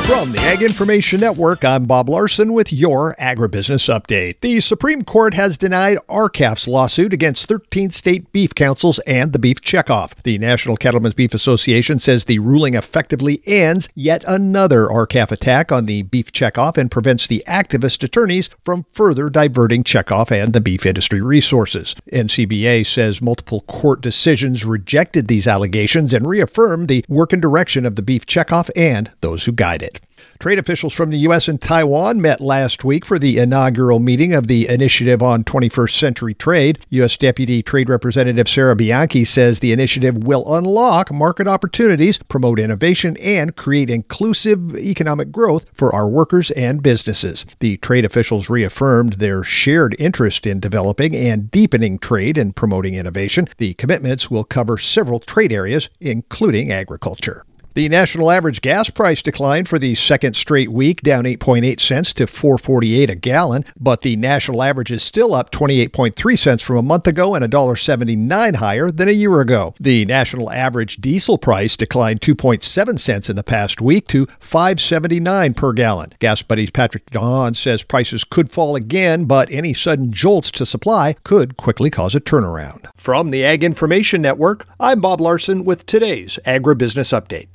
From the Ag Information Network, I'm Bob Larson with your Agribusiness Update. The Supreme Court has denied R-CALF's lawsuit against 13 state beef councils and the beef checkoff. The National Cattlemen's Beef Association says the ruling effectively ends yet another R-CALF attack on the beef checkoff and prevents the activist attorneys from further diverting checkoff and the beef industry resources. NCBA says multiple court decisions rejected these allegations and reaffirmed the work and direction of the beef checkoff and those who guide it. Trade officials from the U.S. and Taiwan met last week for the inaugural meeting of the Initiative on 21st Century Trade. U.S. Deputy Trade Representative Sarah Bianchi says the initiative will unlock market opportunities, promote innovation, and create inclusive economic growth for our workers and businesses. The trade officials reaffirmed their shared interest in developing and deepening trade and promoting innovation. The commitments will cover several trade areas, including agriculture. The national average gas price declined for the second straight week, down 8.8 cents to $4.48 a gallon, but the national average is still up 28.3 cents from a month ago and $1.79 higher than a year ago. The national average diesel price declined 2.7 cents in the past week to $5.79 per gallon. Gas Buddy's Patrick Don says prices could fall again, but any sudden jolts to supply could quickly cause a turnaround. From the Ag Information Network, I'm Bob Larson with today's Agribusiness Update.